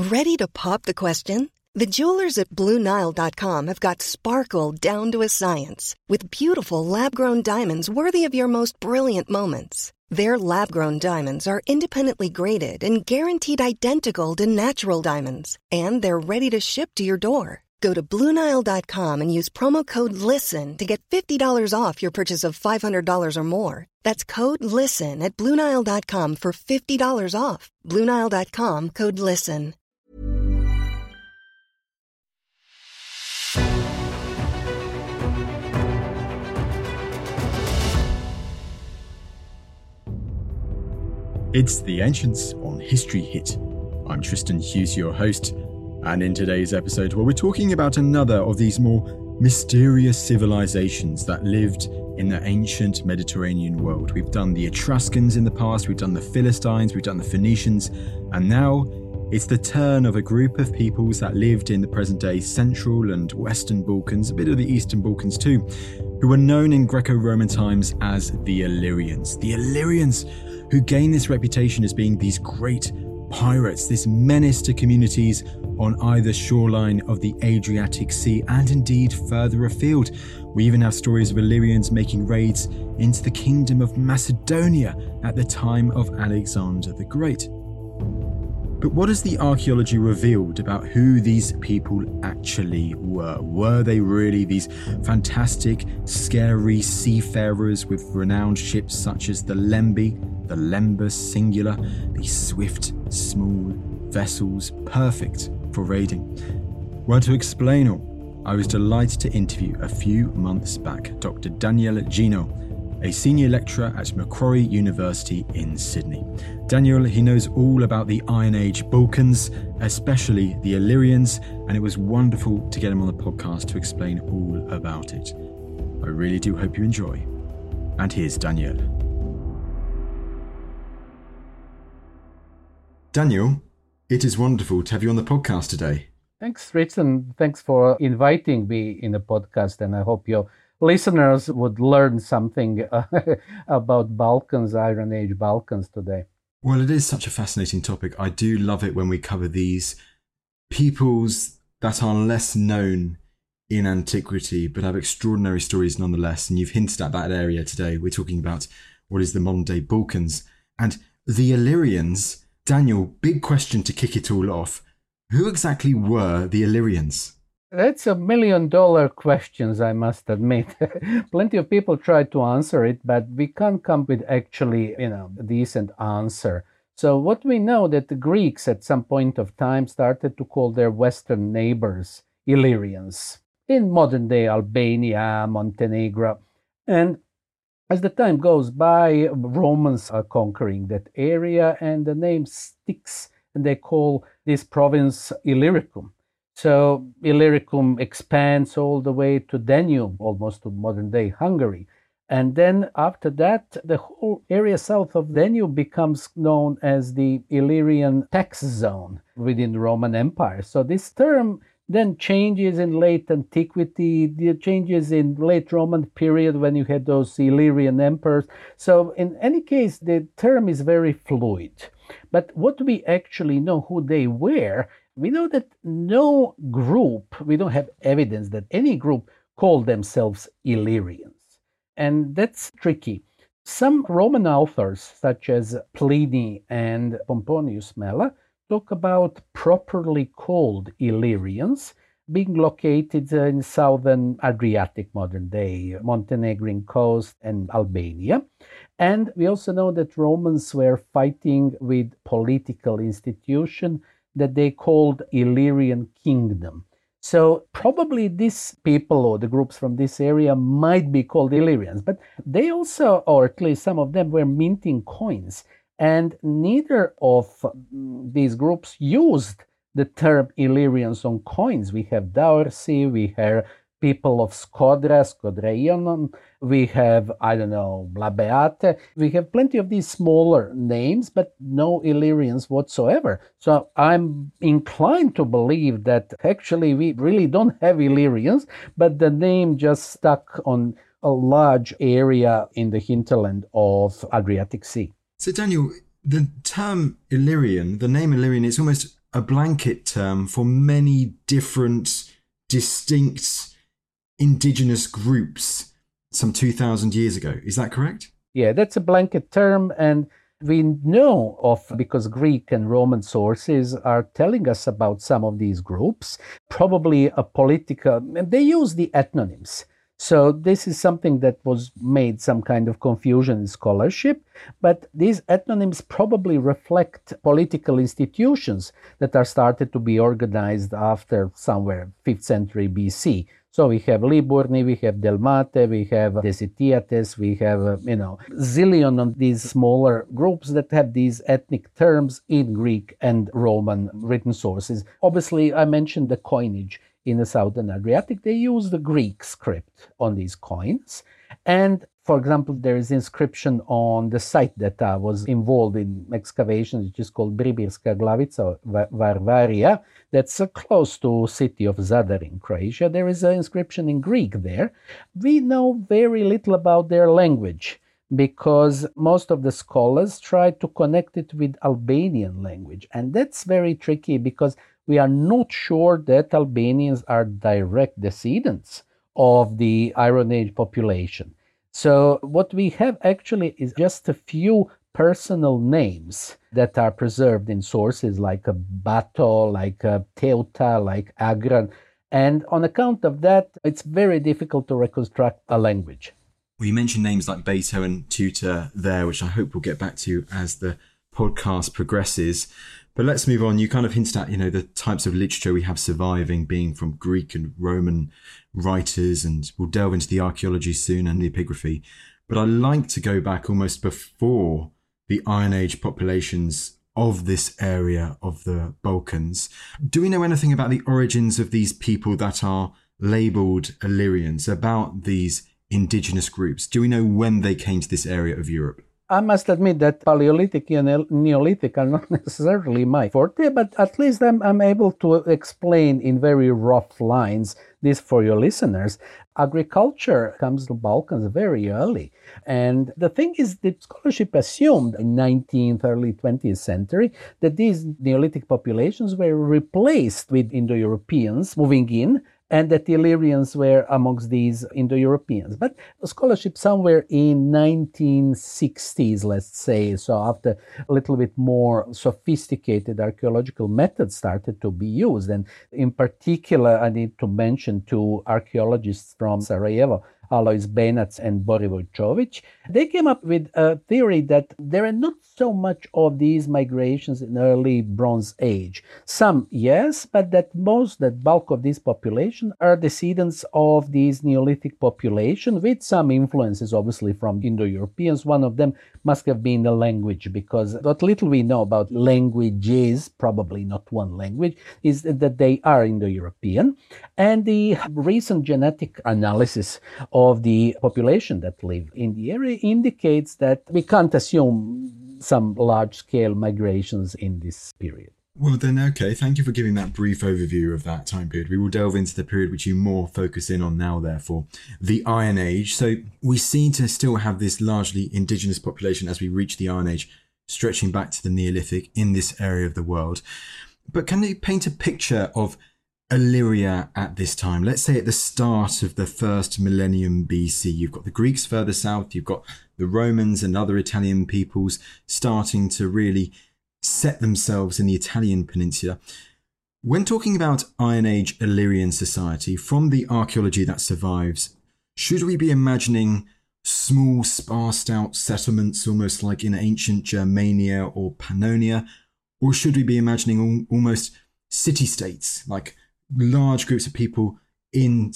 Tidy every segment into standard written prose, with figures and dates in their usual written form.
Ready to pop the question? The jewelers at BlueNile.com have got sparkle down to a science with beautiful lab-grown diamonds worthy of your most brilliant moments. Their lab-grown diamonds are independently graded and guaranteed identical to natural diamonds, and they're ready to ship to your door. Go to BlueNile.com and use promo code LISTEN to get $50 off your purchase of $500 or more. That's code LISTEN at BlueNile.com for $50 off. BlueNile.com, code LISTEN. It's The Ancients on History Hit. I'm Tristan Hughes, your host, and in today's episode, we're talking about another of these more mysterious civilizations that lived in the ancient Mediterranean world. We've done the Etruscans in the past, we've done the Philistines, we've done the Phoenicians, and now it's the turn of a group of peoples that lived in the present-day Central and Western Balkans, a bit of the Eastern Balkans too, who were known in Greco-Roman times as the Illyrians. The Illyrians, who gained this reputation as being these great pirates, this menace to communities on either shoreline of the Adriatic Sea and indeed further afield. We even have stories of Illyrians making raids into the kingdom of Macedonia at the time of Alexander the Great. But what has the archaeology revealed about who these people actually were? Were they really these fantastic, scary seafarers with renowned ships such as the Lembe, the Lembus singular, these swift, small vessels perfect for raiding? Well, to explain all, I was delighted to interview a few months back Dr. Daniel Gino, a senior lecturer at Macquarie University in Sydney. Daniel, he knows all about the Iron Age Balkans, especially the Illyrians, and it was wonderful to get him on the podcast to explain all about it. I really do hope you enjoy. And here's Daniel. Daniel, it is wonderful to have you on the podcast today. Thanks, Tristan. Thanks for inviting me in the podcast, and I hope your listeners would learn something about Balkans, Iron Age Balkans today. Well, it is such a fascinating topic. I do love it when we cover these peoples that are less known in antiquity, but have extraordinary stories nonetheless. And you've hinted at that area today. We're talking about what is the modern day Balkans. And the Illyrians, Daniel, big question to kick it all off. Who exactly were the Illyrians? That's $1 million question, I must admit. Plenty of people try to answer it, but we can't come with actually, a decent answer. So what we know that the Greeks at some point of time started to call their Western neighbors Illyrians in modern day Albania, Montenegro. And as the time goes by, Romans are conquering that area and the name sticks and they call this province Illyricum. So Illyricum expands all the way to Danube, almost to modern-day Hungary. And then after that, the whole area south of Danube becomes known as the Illyrian tax zone within the Roman Empire. So this term then changes in late antiquity, it changes in late Roman period when you had those Illyrian emperors. So in any case, the term is very fluid. But what we actually know who they were, we know that no group, we don't have evidence that any group called themselves Illyrians. And that's tricky. Some Roman authors, such as Pliny and Pomponius Mela, talk about properly called Illyrians being located in southern Adriatic, modern day Montenegrin coast and Albania. And we also know that Romans were fighting with political institution that they called Illyrian Kingdom. So probably these people or the groups from this area might be called Illyrians, but they also, or at least some of them, were minting coins. And neither of these groups used the term Illyrians on coins. We have Daursi, we have people of Skodra, Skodreion, we have, Blabeate. We have plenty of these smaller names, but no Illyrians whatsoever. So I'm inclined to believe that actually we really don't have Illyrians, but the name just stuck on a large area in the hinterland of Adriatic Sea. So Daniel, the term Illyrian, the name Illyrian, is almost a blanket term for many different, distinct indigenous groups some 2,000 years ago. Is that correct? Yeah, that's a blanket term, and we know of, because Greek and Roman sources are telling us about some of these groups, probably a political, and they use the ethnonyms. So this is something that was made some kind of confusion in scholarship, but these ethnonyms probably reflect political institutions that are started to be organized after somewhere 5th century BC. So we have Liburni, we have Delmate, we have Desitiates, we have, zillion of these smaller groups that have these ethnic terms in Greek and Roman written sources. Obviously, I mentioned the coinage in the Southern Adriatic. They use the Greek script on these coins. And for example, there is inscription on the site that I was involved in excavations, which is called Bribirska Glavica, Varvaria. That's close to city of Zadar in Croatia. There is an inscription in Greek there. We know very little about their language, because most of the scholars try to connect it with Albanian language. And that's very tricky, because we are not sure that Albanians are direct descendants of the Iron Age population. So what we have actually is just a few personal names that are preserved in sources like Bato, like Teuta, like Agran. And on account of that, it's very difficult to reconstruct a language. Well, you mentioned names like Beto and Tutor there, which I hope we'll get back to as the podcast progresses. But let's move on. You kind of hinted at, the types of literature we have surviving being from Greek and Roman writers, and we'll delve into the archaeology soon and the epigraphy. But I like to go back almost before the Iron Age populations of this area of the Balkans. Do we know anything about the origins of these people that are labelled Illyrians, about these indigenous groups? Do we know when they came to this area of Europe? I must admit that Paleolithic and Neolithic are not necessarily my forte, but at least I'm able to explain in very rough lines this for your listeners. Agriculture comes to the Balkans very early. And the thing is that scholarship assumed in 19th, early 20th century that these Neolithic populations were replaced with Indo-Europeans moving in, and that the Illyrians were amongst these Indo-Europeans. But scholarship somewhere in 1960s, let's say, so after a little bit more sophisticated archaeological methods started to be used. And in particular, I need to mention two archaeologists from Sarajevo, Alois Benac and Borivoj Čović. They came up with a theory that there are not so much of these migrations in early Bronze Age. Some, yes, but that bulk of this population are descendants of these Neolithic population with some influences, obviously, from Indo-Europeans. One of them must have been the language, because what little we know about languages, probably not one language, is that they are Indo-European. And the recent genetic analysis of the population that live in the area indicates that we can't assume some large-scale migrations in this period. Well then, okay, thank you for giving that brief overview of that time period. We will delve into the period which you more focus in on now, therefore, the Iron Age. So we seem to still have this largely indigenous population as we reach the Iron Age, stretching back to the Neolithic in this area of the world. But can you paint a picture of Illyria at this time? Let's say at the start of the first millennium BC, you've got the Greeks further south, you've got the Romans and other Italian peoples starting to really set themselves in the Italian peninsula. When talking about Iron Age Illyrian society, from the archaeology that survives, should we be imagining small, sparsed out settlements almost like in ancient Germania or Pannonia, or should we be imagining almost city-states, like large groups of people in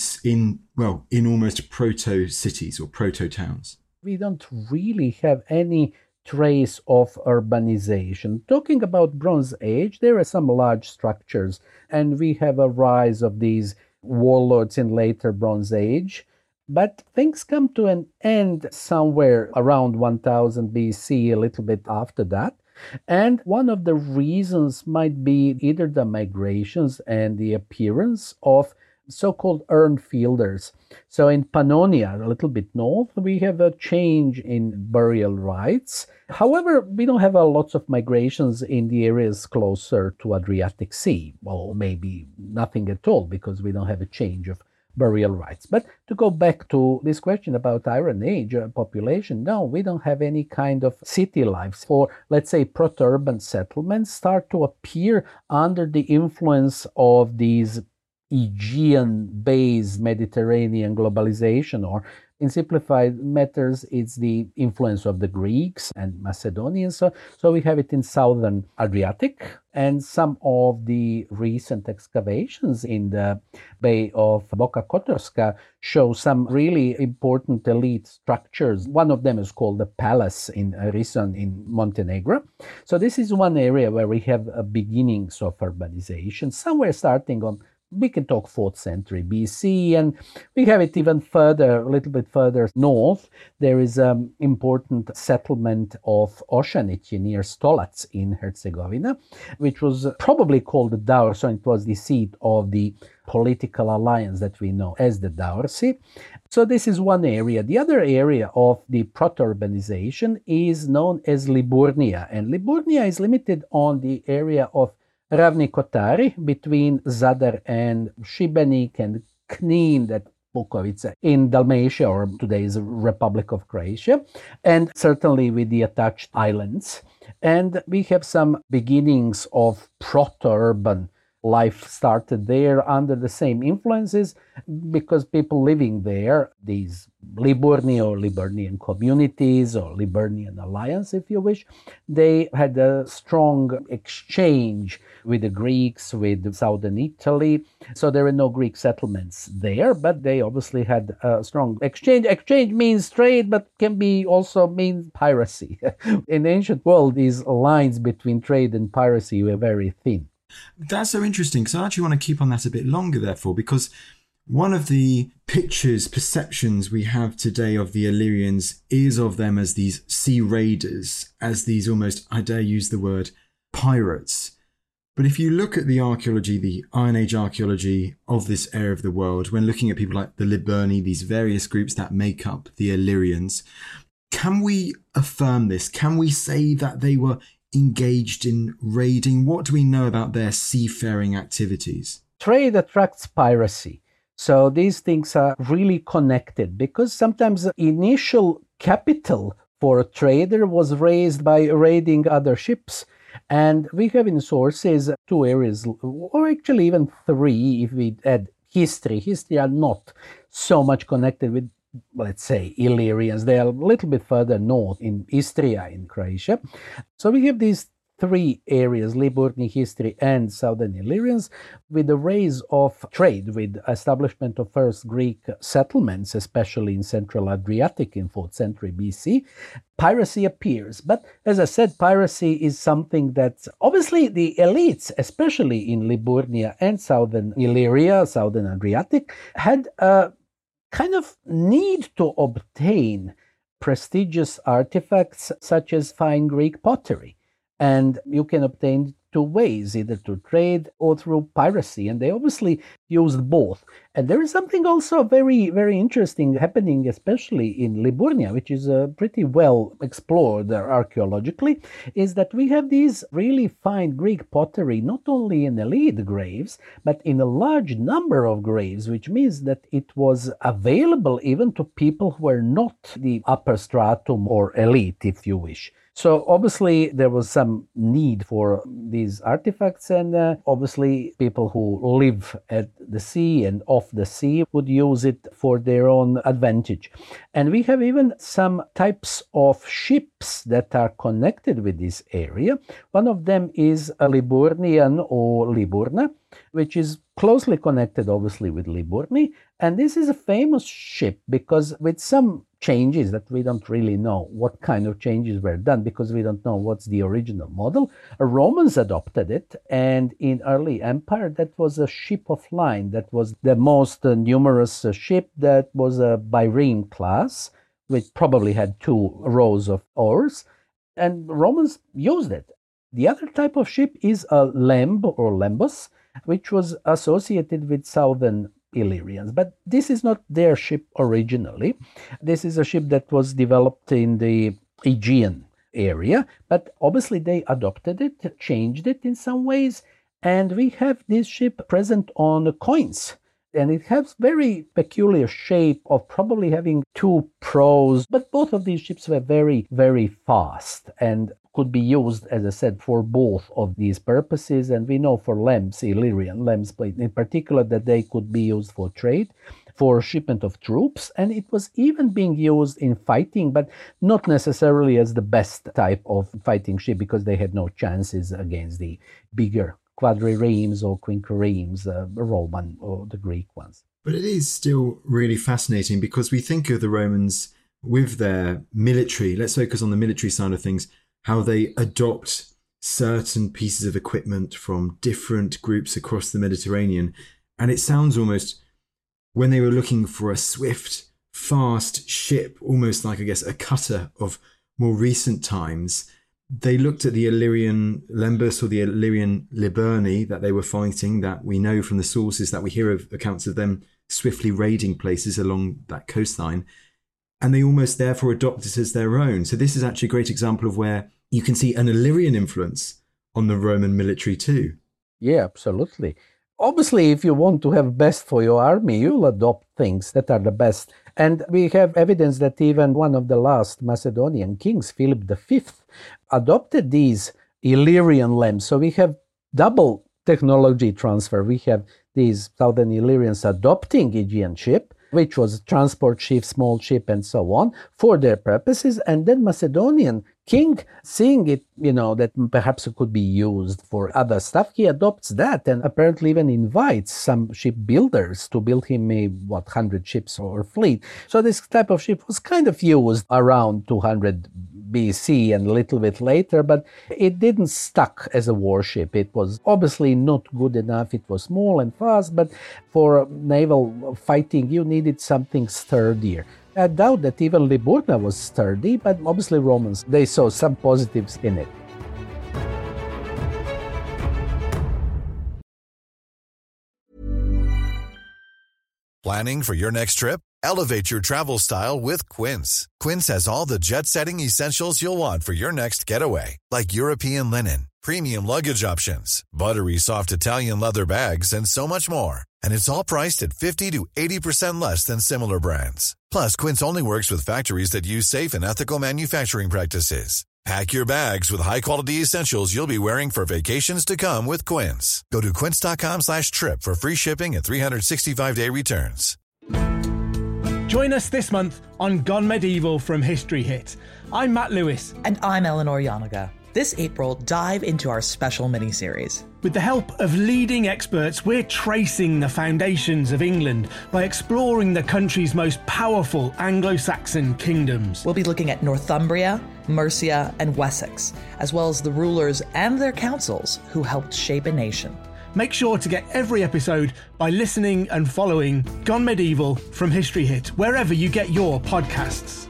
almost proto-cities or proto-towns? We don't really have any trace of urbanization. Talking about Bronze Age, there are some large structures, and we have a rise of these warlords in later Bronze Age. But things come to an end somewhere around 1000 BC, a little bit after that. And one of the reasons might be either the migrations and the appearance of so-called Urnfielders. So in Pannonia, a little bit north, we have a change in burial rites. However, we don't have lots of migrations in the areas closer to Adriatic Sea. Well, maybe nothing at all, because we don't have a change of burial rites. But to go back to this question about Iron Age population, no, we don't have any kind of city lives. For, let's say, proto-urban settlements start to appear under the influence of these Aegean-based Mediterranean globalization, or in simplified matters, it's the influence of the Greeks and Macedonians. So we have it in southern Adriatic, and some of the recent excavations in the Bay of Boka Kotorska show some really important elite structures. One of them is called the Palace in Rison in Montenegro. So this is one area where we have a beginnings of urbanization, somewhere starting on, we can talk 4th century BC, and we have it even further, a little bit further north. There is an important settlement of Ošanići near Stolac in Herzegovina, which was probably called the Daur, so it was the seat of the political alliance that we know as the Daursi. So this is one area. The other area of the proto-urbanization is known as Liburnia, and Liburnia is limited on the area of Ravni Kotari, between Zadar and Šibenik and Knin, that Bukovica in Dalmatia, or today's Republic of Croatia, and certainly with the attached islands. And we have some beginnings of proto-urban life started there under the same influences, because people living there, these Liburni or Liburnian communities or Liburnian alliance, if you wish, they had a strong exchange with the Greeks, with southern Italy. So there were no Greek settlements there, but they obviously had a strong exchange. Exchange means trade, but can be also mean piracy. In the ancient world, these lines between trade and piracy were very thin. That's so interesting, because I actually want to keep on that a bit longer, therefore, because one of the pictures, perceptions we have today of the Illyrians is of them as these sea raiders, as these almost, I dare use the word, pirates. But if you look at the archaeology, the Iron Age archaeology of this area of the world, when looking at people like the Liburni, these various groups that make up the Illyrians, can we affirm this? Can we say that they were engaged in raiding? What do we know about their seafaring activities? Trade attracts piracy. So these things are really connected, because sometimes the initial capital for a trader was raised by raiding other ships. And we have in sources 2 areas, or actually even 3 if we add history. History are not so much connected with, let's say, Illyrians. They are a little bit further north in Istria in Croatia. So we have these 3 areas, Liburni, history, and southern Illyrians, with the rise of trade, with establishment of first Greek settlements, especially in central Adriatic in 4th century BC. Piracy appears. But as I said, piracy is something that obviously the elites, especially in Liburnia and southern Illyria, southern Adriatic, had a kind of need to obtain prestigious artifacts such as fine Greek pottery. And you can obtain 2 ways, either to trade or through piracy. And they obviously used both. And there is something also very, very interesting happening, especially in Liburnia, which is pretty well explored archaeologically, is that we have these really fine Greek pottery, not only in elite graves, but in a large number of graves, which means that it was available even to people who were not the upper stratum or elite, if you wish. So obviously there was some need for these artifacts, and obviously people who live at the sea and off the sea would use it for their own advantage. And we have even some types of ships that are connected with this area. One of them is a Liburnian or Liburna, which is closely connected obviously with Liburni. And this is a famous ship because with some changes that we don't really know what kind of changes were done, because we don't know what's the original model. Romans adopted it, and in early empire that was a ship of line. That was the most numerous ship. That was a Byrene class, which probably had 2 rows of oars, and Romans used it. The other type of ship is a lemb or lembus, which was associated with southern Illyrians. But this is not their ship originally. This is a ship that was developed in the Aegean area, but obviously they adopted it, changed it in some ways, and we have this ship present on coins. And it has very peculiar shape of probably having two prows, but both of these ships were very, very fast and could be used, as I said, for both of these purposes. And we know for lamps, Illyrian lamps in particular, that they could be used for trade, for shipment of troops, and it was even being used in fighting, but not necessarily as the best type of fighting ship because they had no chances against the bigger quadriremes or quinquiremes, Roman or the Greek ones. But it is still really fascinating because we think of the Romans with their military, let's focus on the military side of things, how they adopt certain pieces of equipment from different groups across the Mediterranean. And it sounds almost, when they were looking for a swift, fast ship, almost like, I guess, a cutter of more recent times, they looked at the Illyrian Lembus or the Illyrian Liburni that they were fighting, that we know from the sources that we hear of accounts of them swiftly raiding places along that coastline. And they almost therefore adopt it as their own. So this is actually a great example of where you can see an Illyrian influence on the Roman military too. Yeah, absolutely. Obviously, if you want to have best for your army, you'll adopt things that are the best. And we have evidence that even one of the last Macedonian kings, Philip V, adopted these Illyrian lamps. So we have double technology transfer. We have these southern Illyrians adopting Aegean ship, which was transport ship, small ship, and so on, for their purposes. And then Macedonian king, seeing it, that perhaps it could be used for other stuff, he adopts that and apparently even invites some shipbuilders to build him 100 ships or fleet. So this type of ship was kind of used around 200 BC and a little bit later, but it didn't stuck as a warship. It was obviously not good enough. It was small and fast, but for naval fighting, you needed something sturdier. I doubt that even Liburna was sturdy, but obviously Romans, they saw some positives in it. Planning for your next trip? Elevate your travel style with Quince. Quince has all the jet-setting essentials you'll want for your next getaway, like European linen, premium luggage options, buttery soft Italian leather bags, and so much more. And it's all priced at 50 to 80% less than similar brands. Plus, Quince only works with factories that use safe and ethical manufacturing practices. Pack your bags with high-quality essentials you'll be wearing for vacations to come with Quince. Go to quince.com/trip for free shipping and 365-day returns. Join us this month on Gone Medieval from History Hit. I'm Matt Lewis. And I'm Eleanor Yanaga. This April, dive into our special miniseries. With the help of leading experts, we're tracing the foundations of England by exploring the country's most powerful Anglo-Saxon kingdoms. We'll be looking at Northumbria, Mercia, and Wessex, as well as the rulers and their councils who helped shape a nation. Make sure to get every episode by listening and following Gone Medieval from History Hit, wherever you get your podcasts.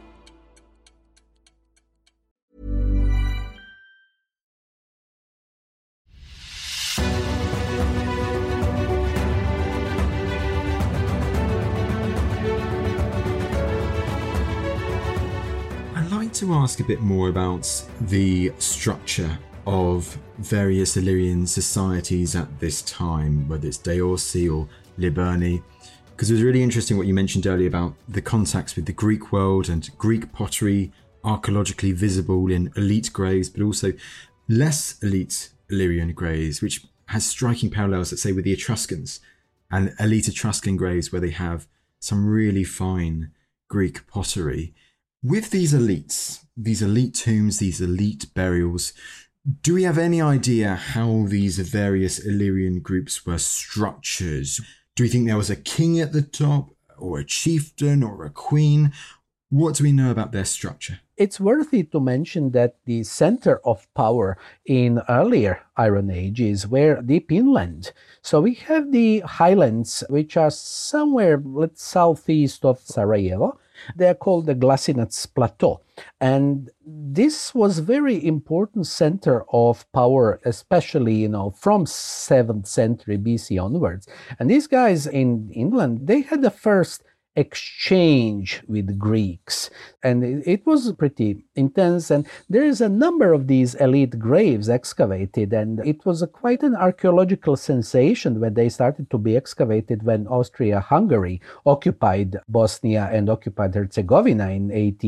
To ask a bit more about the structure of various Illyrian societies at this time, whether it's Deorsi or Liburni, because it was really interesting what you mentioned earlier about the contacts with the Greek world and Greek pottery archaeologically visible in elite graves, but also less elite Illyrian graves, which has striking parallels, let's say, with the Etruscans and elite Etruscan graves where they have some really fine Greek pottery. With these elites, these elite tombs, these elite burials, do we have any idea how these various Illyrian groups were structured? Do we think there was a king at the top, or a chieftain, or a queen? What do we know about their structure? It's worthy to mention that the center of power in earlier Iron Ages were deep inland. So we have the highlands, which are somewhere southeast of Sarajevo. They are called the Glasinec Plateau. And this was very important center of power, especially, from 7th century BC onwards. And these guys in England, they had the first exchange with Greeks, and it was pretty intense. And there is a number of these elite graves excavated, and it was quite an archaeological sensation when they started to be excavated when Austria-Hungary occupied Bosnia and occupied Herzegovina in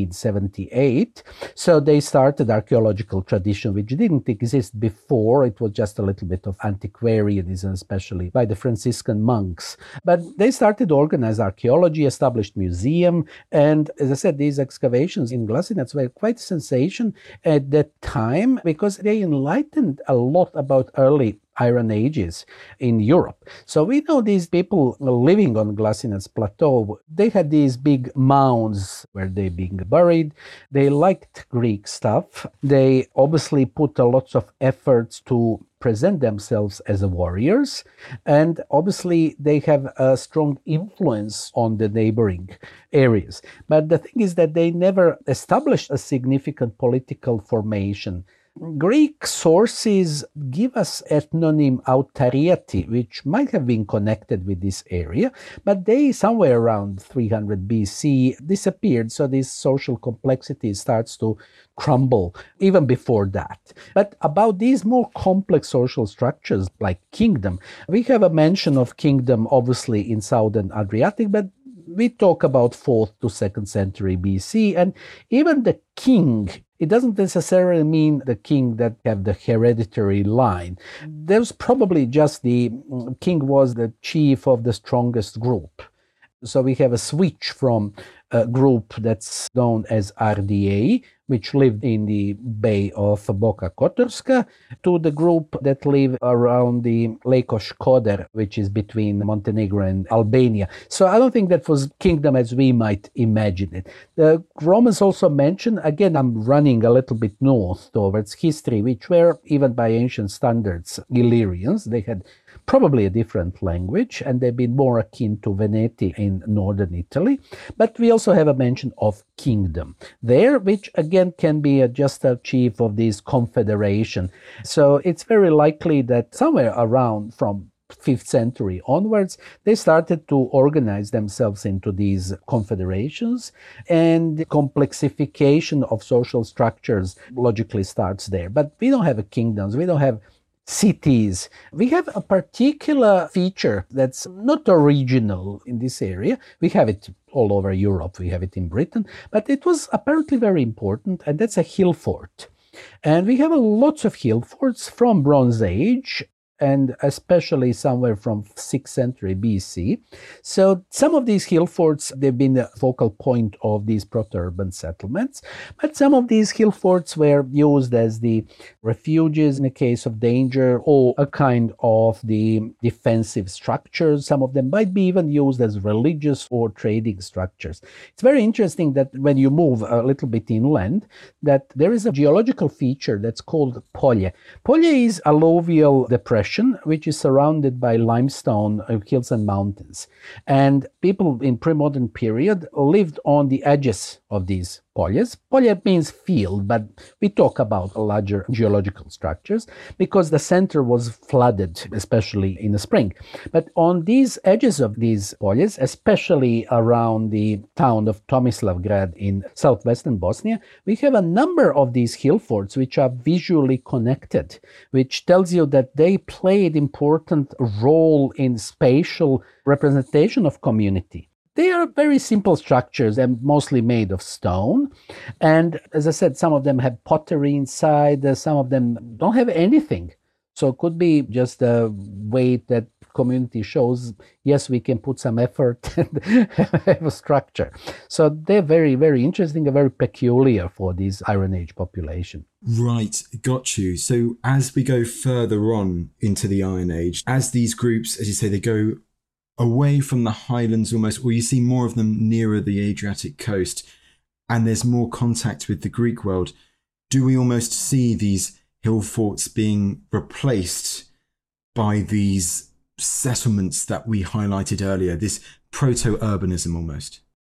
1878. So they started archaeological tradition which didn't exist before. It was just a little bit of antiquarianism, especially by the Franciscan monks. But they started organized archaeology, established museum, and as I said, these excavations in Glasinec were quite a sensation at that time because they enlightened a lot about early Iron Ages in Europe. So we know these people living on Glasinec Plateau, they had these big mounds where they being buried. They liked Greek stuff. They obviously put a lot of efforts to present themselves as warriors, and obviously they have a strong influence on the neighboring areas. But the thing is that they never established a significant political formation. Greek sources give us ethnonym Autariati, which might have been connected with this area, but they, somewhere around 300 BC, disappeared, so this social complexity starts to crumble even before that. But about these more complex social structures like kingdom, we have a mention of kingdom obviously in southern Adriatic, but we talk about 4th to 2nd century BC, and even the king, it doesn't necessarily mean the king that have the hereditary line. There's probably just the king was the chief of the strongest group. So we have a switch from a group that's known as RDA, which lived in the Bay of Boka Kotorska, to the group that live around the Lake of Shkoder, which is between Montenegro and Albania. So I don't think that was kingdom as we might imagine it. The Romans also mention, again, I'm running a little bit north towards history, which were, even by ancient standards, Illyrians. They had probably a different language, and they've been more akin to Veneti in northern Italy. But we also have a mention of kingdom there, which again can be just a chief of this confederation. So it's very likely that somewhere around from 5th century onwards, they started to organize themselves into these confederations, and the complexification of social structures logically starts there. But we don't have kingdoms, we don't have cities. We have a particular feature that's not original in this area. We have it all over Europe. We have it in Britain, but it was apparently very important, and that's a hill fort. And we have lots of hill forts from Bronze Age, and especially somewhere from 6th century BC. So some of these hill forts, they've been the focal point of these proto-urban settlements, but some of these hill forts were used as the refuges in a case of danger, or a kind of the defensive structures. Some of them might be even used as religious or trading structures. It's very interesting that when you move a little bit inland, that there is a geological feature that's called polje. Polje is alluvial depression which is surrounded by limestone hills and mountains. And people in pre-modern period lived on the edges of these poljes. Polje means field, but we talk about larger geological structures because the center was flooded, especially in the spring. But on these edges of these poljes, especially around the town of Tomislavgrad in southwestern Bosnia, we have a number of these hill forts which are visually connected, which tells you that they played important role in spatial representation of community. They are very simple structures and mostly made of stone. And as I said, some of them have pottery inside, some of them don't have anything. So it could be just a way that community shows, yes, we can put some effort and have a structure. So they're very, very interesting and very peculiar for this Iron Age population. Right, got you. So as we go further on into the Iron Age, as these groups, as you say, they go away from the highlands almost, or you see more of them nearer the Adriatic coast, and there's more contact with the Greek world, do we almost see these hill forts being replaced by these settlements that we highlighted earlier, this proto-urbanism almost?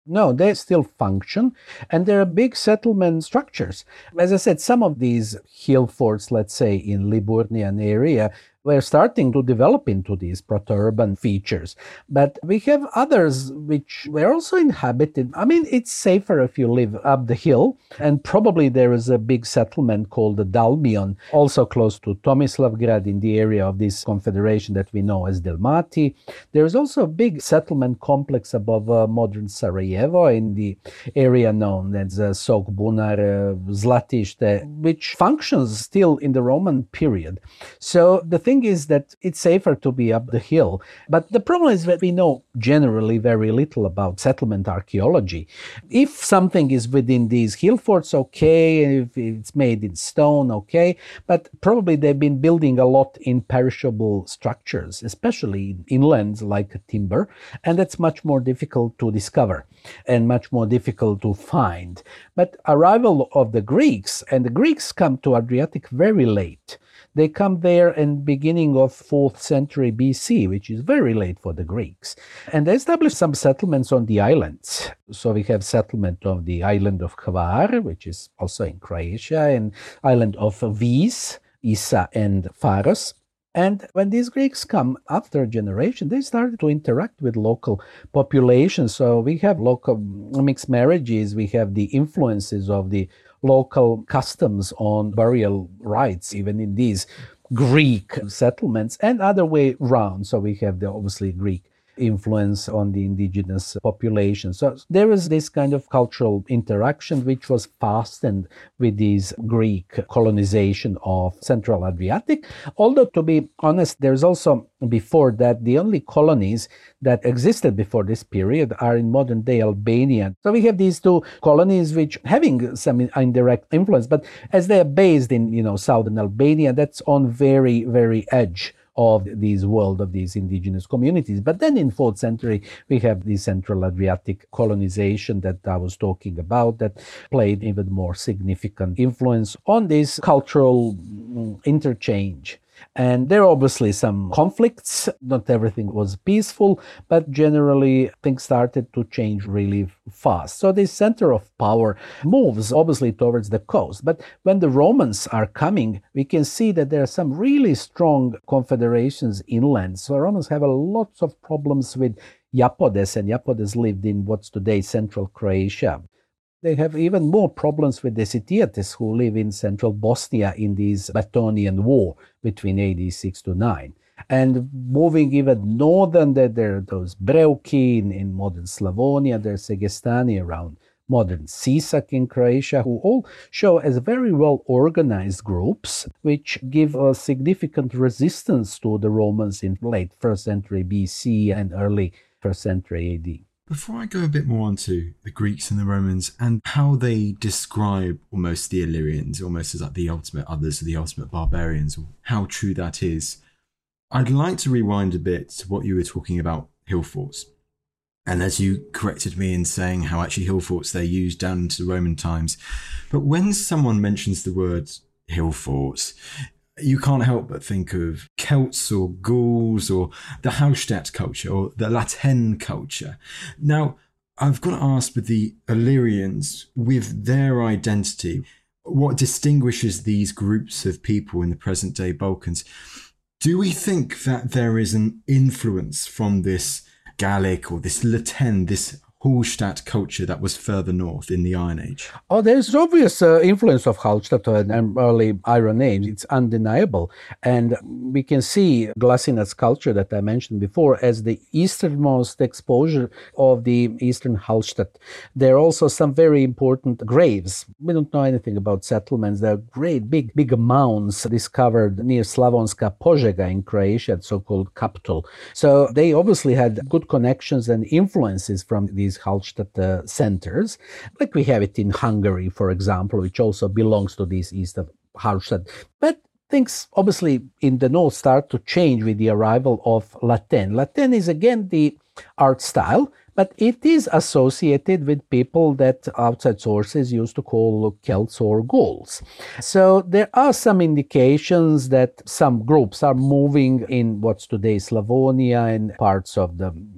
No, they still function, and there are big settlement structures. As I said, some of these hill forts, let's say in Liburnian area, were starting to develop into these proto-urban features. But we have others which were also inhabited. I mean, it's safer if you live up the hill, and probably there is a big settlement called the Dalmion, also close to Tomislavgrad in the area of this confederation that we know as Dalmati. There is also a big settlement complex above modern Sarajevo in the area known as Sok Bunar, Zlatište, which functions still in the Roman period. So the thing is that it's safer to be up the hill. But the problem is that we know generally very little about settlement archaeology. If something is within these hill forts, okay. If it's made in stone, okay. But probably they've been building a lot in perishable structures, especially inland like timber. And that's much more difficult to discover and much more difficult to find. But arrival of the Greeks, and the Greeks come to Adriatic very late. They come there in beginning of 4th century BC, which is very late for the Greeks. And they established some settlements on the islands. So we have settlement of the island of Hvar, which is also in Croatia, and island of Vis, Isa and Faros. And when these Greeks come after a generation, they started to interact with local populations. So we have local mixed marriages, we have the influences of the local customs on burial rites, even in these Greek settlements, and other way round. So we have the obviously Greek influence on the indigenous population. So there is this kind of cultural interaction which was fastened with this Greek colonization of Central Adriatic. Although, to be honest, there's also before that the only colonies that existed before this period are in modern day Albania. So we have these two colonies which having some indirect influence, but as they are based in southern Albania, that's on very, very edge of these world of these indigenous communities. But then in 4th century, we have the Central Adriatic colonization that I was talking about that played even more significant influence on this cultural interchange. And there are obviously some conflicts. Not everything was peaceful, but generally things started to change really fast. So the center of power moves obviously towards the coast. But when the Romans are coming, we can see that there are some really strong confederations inland. So Romans have a lot of problems with Japodes, and Japodes lived in what's today central Croatia. They have even more problems with the Sitiates who live in central Bosnia in this Battonian War between AD 6 to 9. And moving even northern, there are those Breuki in modern Slavonia, there's Segestani around modern Sisak in Croatia, who all show as very well organized groups, which give a significant resistance to the Romans in late 1st century BC and early 1st century AD. Before I go a bit more onto the Greeks and the Romans and how they describe almost the Illyrians, almost as like the ultimate others, the ultimate barbarians, or how true that is, I'd like to rewind a bit to what you were talking about hill forts. And as you corrected me in saying how actually hill forts they used down into Roman times. But when someone mentions the word hill forts, you can't help but think of Celts or Gauls or the Hallstatt culture or the Latin culture. Now, I've got to ask with the Illyrians, with their identity, what distinguishes these groups of people in the present day Balkans? Do we think that there is an influence from this Gallic or this Latin, this Hallstatt culture that was further north in the Iron Age? Oh, there's obvious influence of Hallstatt and early Iron Age. It's undeniable. And we can see Glasinac's culture that I mentioned before as the easternmost exposure of the Eastern Hallstatt. There are also some very important graves. We don't know anything about settlements. There are great big mounds discovered near Slavonska Požega in Croatia, so-called capital. So they obviously had good connections and influences from these Hallstatt centers, like we have it in Hungary, for example, which also belongs to this east of Hallstatt. But things obviously in the north start to change with the arrival of Latin. Latin is again the art style, but it is associated with people that outside sources used to call Celts or Gauls. So there are some indications that some groups are moving in what's today Slavonia and parts of the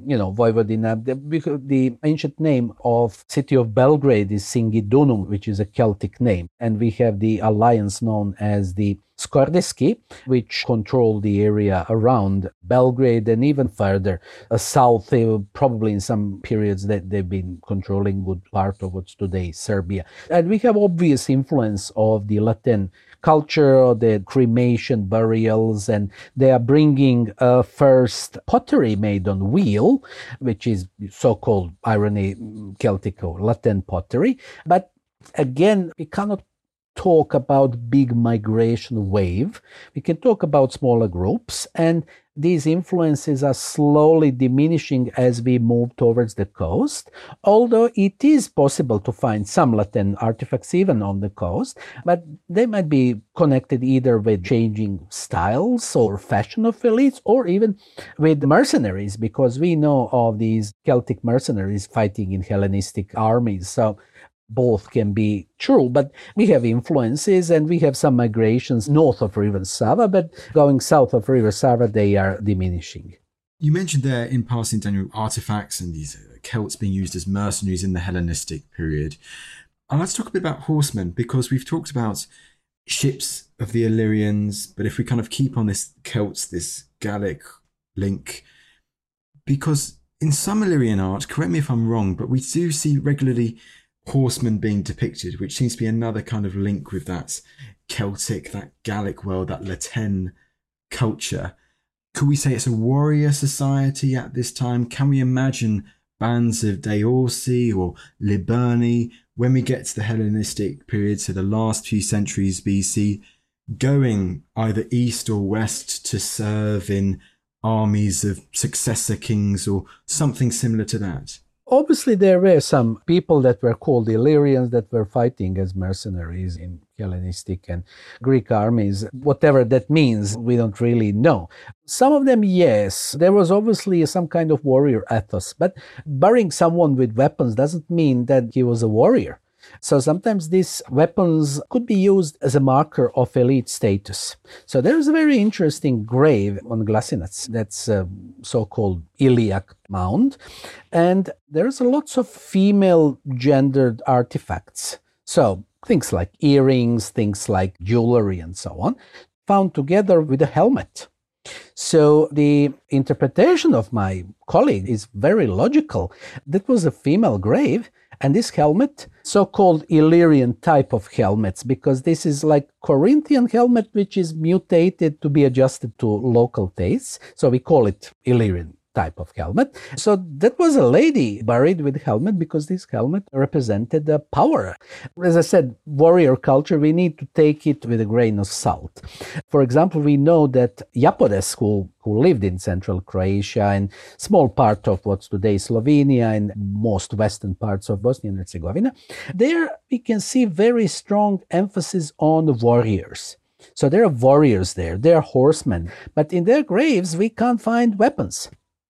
Vojvodina. The ancient name of city of Belgrade is Singidunum, which is a Celtic name. And we have the alliance known as the Skordiski, which control the area around Belgrade and even further south. Probably in some periods that they've been controlling good part of what's today Serbia. And we have obvious influence of the Latin culture, the cremation, burials, and they are bringing first pottery made on wheel, which is so-called irony Celtic or Latin pottery. But again, we cannot talk about big migration wave. We can talk about smaller groups, and these influences are slowly diminishing as we move towards the coast, although it is possible to find some Latin artifacts even on the coast, but they might be connected either with changing styles or fashion of elites, or even with mercenaries, because we know of these Celtic mercenaries fighting in Hellenistic armies. So both can be true, but we have influences and we have some migrations north of River Sava, but going south of River Sava, they are diminishing. You mentioned there in passing, Daniel, artifacts and these Celts being used as mercenaries in the Hellenistic period. And let's talk a bit about horsemen, because we've talked about ships of the Illyrians, but if we kind of keep on this Celts, this Gallic link, because in some Illyrian art, correct me if I'm wrong, but we do see regularly horsemen being depicted, which seems to be another kind of link with that Celtic, that Gallic world, that Latin culture. Could we say it's a warrior society at this time? Can we imagine bands of Deorsi or Liburni when we get to the Hellenistic period, so the last few centuries BC, going either east or west to serve in armies of successor kings or something similar to that? Obviously, there were some people that were called Illyrians that were fighting as mercenaries in Hellenistic and Greek armies. Whatever that means, we don't really know. Some of them, yes, there was obviously some kind of warrior ethos, but burying someone with weapons doesn't mean that he was a warrior. So sometimes these weapons could be used as a marker of elite status. So there's a very interesting grave on Glasinets, that's a so-called iliac mound, and there's lots of female gendered artifacts. So things like earrings, things like jewelry and so on, found together with a helmet. So the interpretation of my colleague is very logical. That was a female grave, and this helmet, so-called Illyrian type of helmets, because this is like Corinthian helmet, which is mutated to be adjusted to local tastes. So we call it Illyrian type of helmet. So that was a lady buried with helmet because this helmet represented the power. As I said, warrior culture, we need to take it with a grain of salt. For example, we know that Japodes, who lived in central Croatia and small part of what's today Slovenia and most western parts of Bosnia and Herzegovina, there we can see very strong emphasis on warriors. So there are warriors there, there are horsemen, but in their graves we can't find weapons.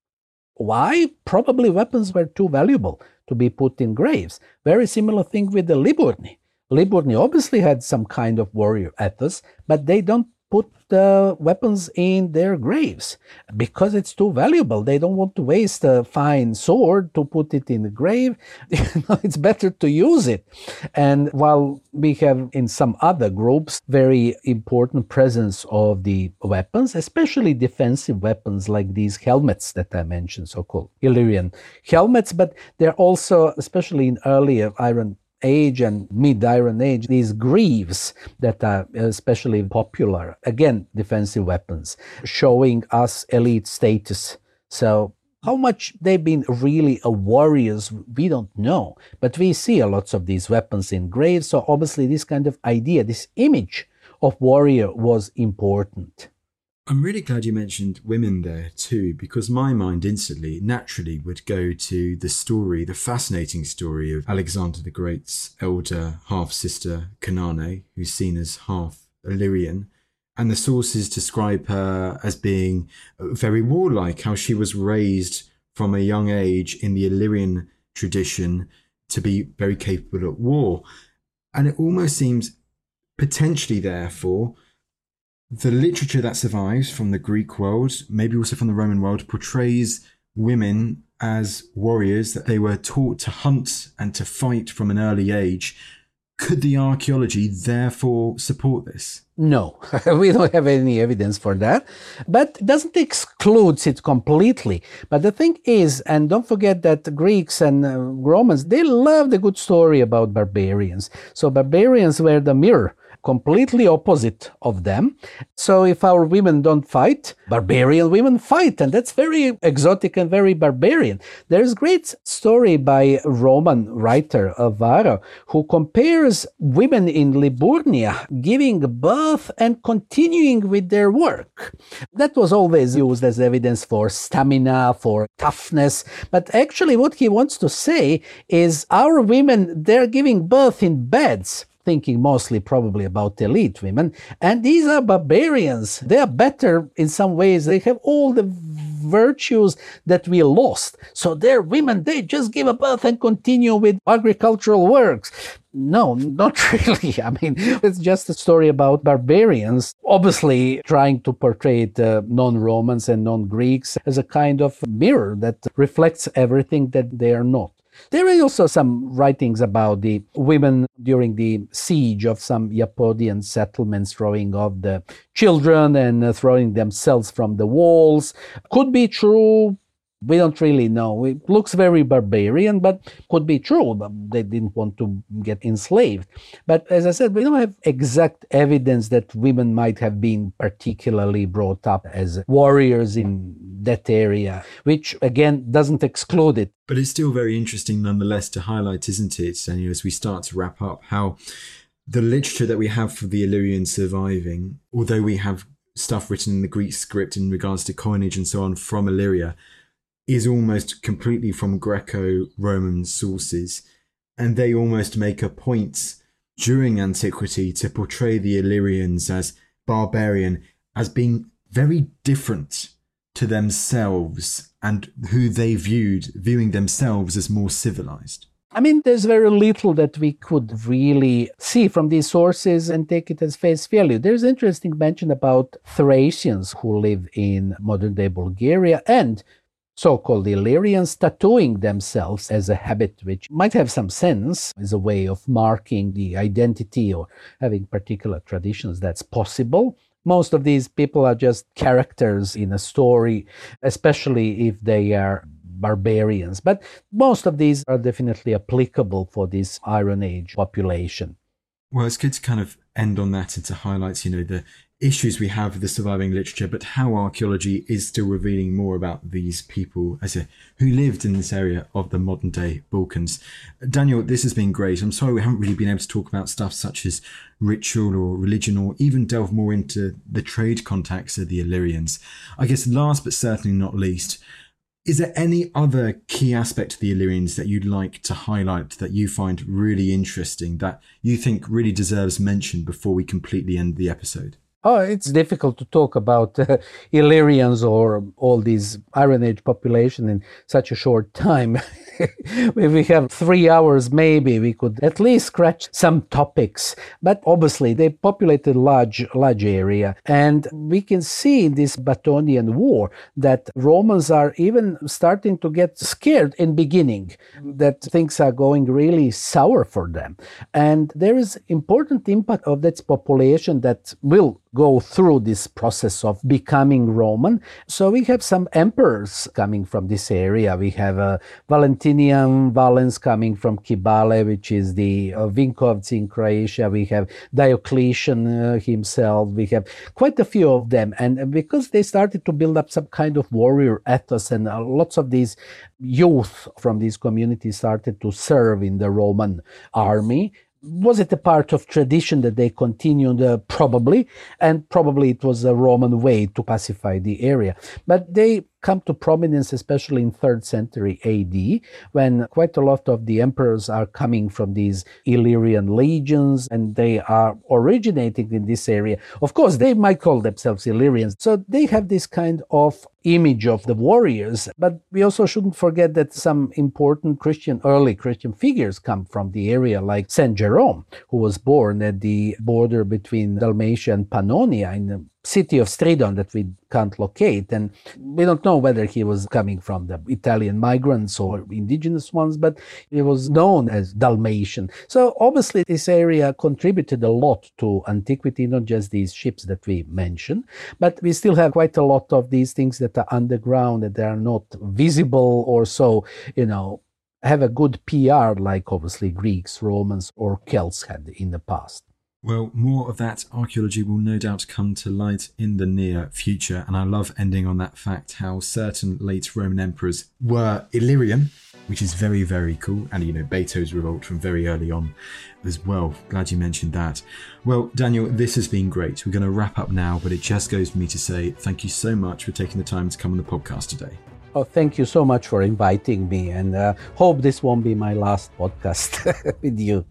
Why? Probably weapons were too valuable to be put in graves. Very similar thing with the Liburni. Liburni obviously had some kind of warrior ethos, but they don't put the weapons in their graves because it's too valuable. They don't want to waste a fine sword to put it in the grave. It's better to use it. And while we have in some other groups very important presence of the weapons, especially defensive weapons like these helmets that I mentioned, so-called Illyrian helmets, but they're also, especially in earlier Iron Age and mid-Iron Age, these greaves that are especially popular, again, defensive weapons, showing us elite status. So how much they've been really warriors, we don't know, but we see a lot of these weapons in graves, so obviously this kind of idea, this image of warrior was important. I'm really glad you mentioned women there too, because my mind instantly, naturally would go to the story, the fascinating story of Alexander the Great's elder half-sister Kanane, who's seen as half Illyrian, and the sources describe her as being very warlike, how she was raised from a young age in the Illyrian tradition to be very capable at war. And it almost seems potentially, therefore, the literature that survives from the Greek world, maybe also from the Roman world, portrays women as warriors, that they were taught to hunt and to fight from an early age. Could the archaeology therefore support this? No, we don't have any evidence for that, but it doesn't exclude it completely. But the thing is, and don't forget that the Greeks and Romans, they loved a good story about barbarians. So barbarians were the mirror, completely opposite of them. So if our women don't fight, barbarian women fight, and that's very exotic and very barbarian. There's a great story by Roman writer Varro, who compares women in Liburnia giving birth and continuing with their work. That was always used as evidence for stamina, for toughness. But actually what he wants to say is our women, they're giving birth in beds, thinking mostly probably about elite women. And these are barbarians. They are better in some ways. They have all the virtues that we lost. So they're women, they just give a birth and continue with agricultural works. No, not really. I mean, it's just a story about barbarians, obviously trying to portray the non-Romans and non-Greeks as a kind of mirror that reflects everything that they are not. There are also some writings about the women during the siege of some Iapodian settlements throwing off the children and throwing themselves from the walls. Could be true. We don't really know. It looks very barbarian, but could be true. They didn't want to get enslaved. But as I said, we don't have exact evidence that women might have been particularly brought up as warriors in that area, which again doesn't exclude it. But it's still very interesting nonetheless to highlight, isn't it? And as we start to wrap up, how the literature that we have for the Illyrians surviving, although we have stuff written in the Greek script in regards to coinage and so on from Illyria, is almost completely from Greco-Roman sources. And they almost make a point during antiquity to portray the Illyrians as barbarian, as being very different to themselves and who they viewing themselves as more civilized. I mean, there's very little that we could really see from these sources and take it as face value. There's interesting mention about Thracians who live in modern-day Bulgaria and so-called Illyrians tattooing themselves as a habit, which might have some sense as a way of marking the identity or having particular traditions. That's possible. Most of these people are just characters in a story, especially if they are barbarians. But most of these are definitely applicable for this Iron Age population. Well, it's good to kind of end on that and to highlight, the issues we have with the surviving literature, but how archaeology is still revealing more about these people who lived in this area of the modern day Balkans. Daniel, this has been great. I'm sorry we haven't really been able to talk about stuff such as ritual or religion, or even delve more into the trade contacts of the Illyrians. I guess last but certainly not least, is there any other key aspect of the Illyrians that you'd like to highlight that you find really interesting, that you think really deserves mention before we completely end the episode? Oh, it's difficult to talk about Illyrians or all these Iron Age population in such a short time. If we have 3 hours, maybe we could at least scratch some topics. But obviously, they populated large area. And we can see in this Battonian War that Romans are even starting to get scared in beginning, that things are going really sour for them. And there is important impact of that population that will go through this process of becoming Roman. So we have some emperors coming from this area. We have Valentinian Valens coming from Kibale, which is the Vinkovci in Croatia. We have Diocletian himself. We have quite a few of them. And because they started to build up some kind of warrior ethos, and lots of these youth from these communities started to serve in the Roman army. Was it a part of tradition that they continued? Probably. And probably it was a Roman way to pacify the area. But they come to prominence, especially in 3rd century AD, when quite a lot of the emperors are coming from these Illyrian legions, and they are originating in this area. Of course, they might call themselves Illyrians. So they have this kind of image of the warriors. But we also shouldn't forget that some important early Christian figures come from the area, like Saint Jerome, who was born at the border between Dalmatia and Pannonia in city of Stridon that we can't locate. And we don't know whether he was coming from the Italian migrants or indigenous ones, but he was known as Dalmatian. So obviously this area contributed a lot to antiquity, not just these ships that we mentioned, but we still have quite a lot of these things that are underground, that they are not visible or so, have a good PR like obviously Greeks, Romans or Celts had in the past. Well, more of that archaeology will no doubt come to light in the near future, and I love ending on that fact how certain late Roman emperors were Illyrian, which is very, very cool, and Bato's revolt from very early on as well. Glad you mentioned that. Well, Daniel, this has been great. We're going to wrap up now, but it just goes for me to say thank you so much for taking the time to come on the podcast today. Oh, thank you so much for inviting me, and hope this won't be my last podcast with you.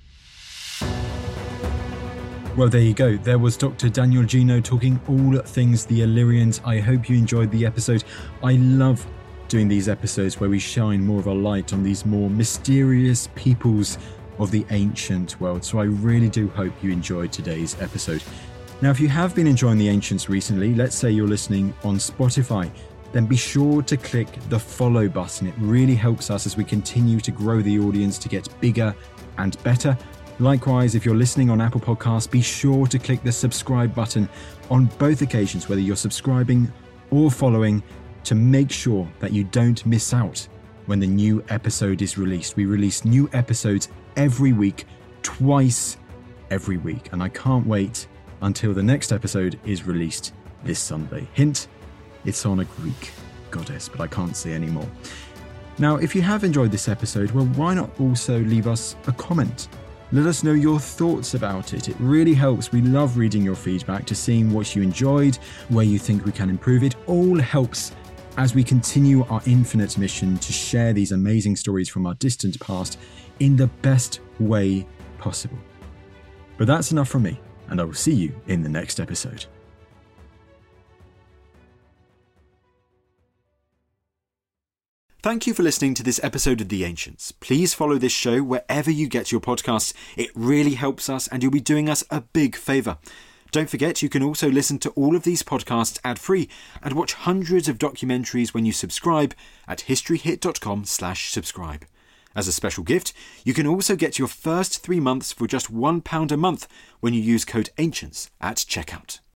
Well, there you go. There was Dr. Daniel Gino talking all things the Illyrians. I hope you enjoyed the episode. I love doing these episodes where we shine more of a light on these more mysterious peoples of the ancient world. So I really do hope you enjoyed today's episode. Now, if you have been enjoying the ancients recently, let's say you're listening on Spotify, then be sure to click the follow button. It really helps us as we continue to grow the audience to get bigger and better. Likewise, if you're listening on Apple Podcasts, be sure to click the subscribe button on both occasions, whether you're subscribing or following, to make sure that you don't miss out when the new episode is released. We release new episodes every week, twice every week, and I can't wait until the next episode is released this Sunday. Hint, it's on a Greek goddess, but I can't say any more. Now, if you have enjoyed this episode, well, why not also leave us a comment? Let us know your thoughts about it. It really helps. We love reading your feedback, to seeing what you enjoyed, where you think we can improve. It all helps as we continue our infinite mission to share these amazing stories from our distant past in the best way possible. But that's enough from me, and I will see you in the next episode. Thank you for listening to this episode of The Ancients. Please follow this show wherever you get your podcasts. It really helps us, and you'll be doing us a big favour. Don't forget, you can also listen to all of these podcasts ad-free and watch hundreds of documentaries when you subscribe at historyhit.com/subscribe. As a special gift, you can also get your first 3 months for just £1 a month when you use code ANCIENTS at checkout.